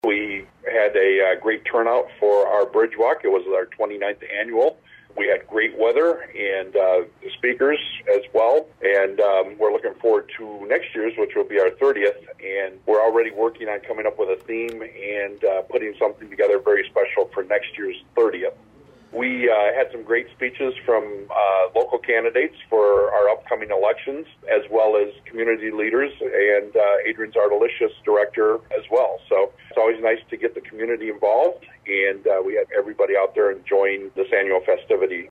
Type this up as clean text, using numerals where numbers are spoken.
We had a great turnout for our Bridge Walk. It was our 29th annual. We had great weather and speakers as well. And we're looking forward to next year's, which will be our 30th. And we're already working on coming up with a theme and putting something together very special for next year's 30th. We had some great speeches from local candidates for our upcoming elections, as well as community leaders, and Adrian's our delicious director as well. So it's always nice to get the community involved, and we had everybody out there enjoying this annual festivity.